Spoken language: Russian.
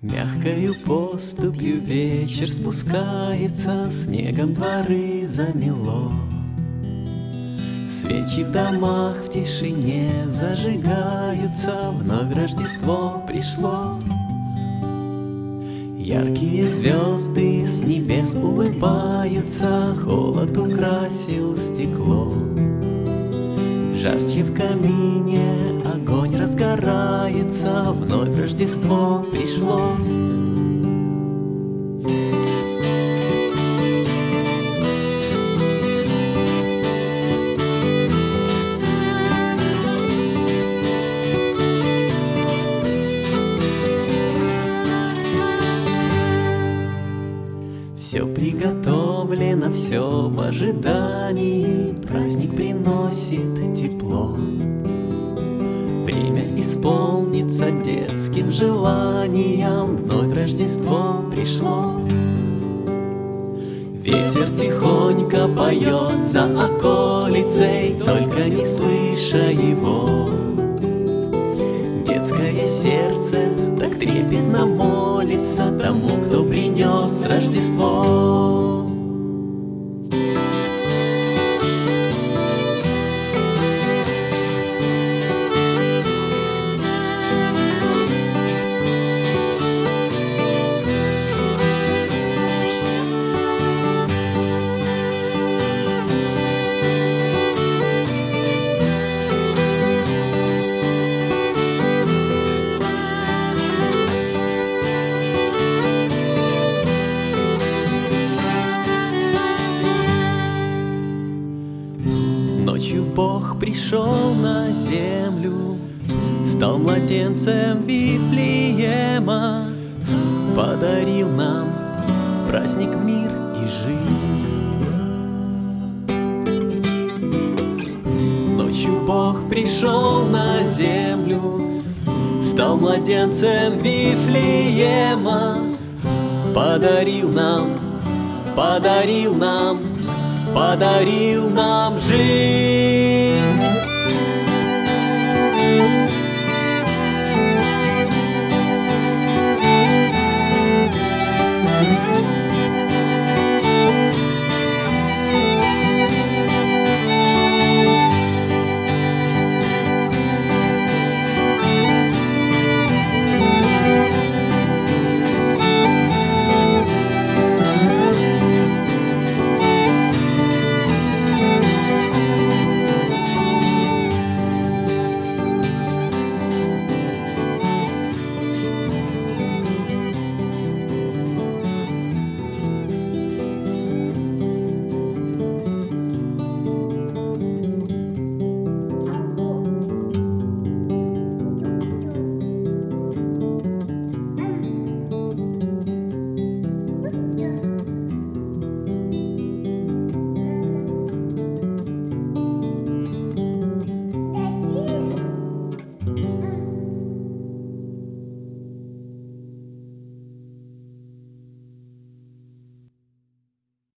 Мягкою поступью вечер спускается, снегом дворы замело. Свечи в домах в тишине зажигаются, вновь Рождество пришло. Яркие звезды с небес улыбаются, холод украсил стекло. Жарче в камине огонь разгорается, вновь Рождество пришло. Все приготовлено, все в ожидании, праздник приносит тепло. Время исполнится детским желанием, вновь Рождество пришло. Ветер тихонько поет за околицей, только не слыша его. Детское сердце так трепетно молится тому, кто принес Рождество. Ночью Бог пришел на землю, стал младенцем Вифлеема, подарил нам праздник, мир и жизнь. Ночью Бог пришел на землю, стал младенцем Вифлеема, подарил нам жизнь.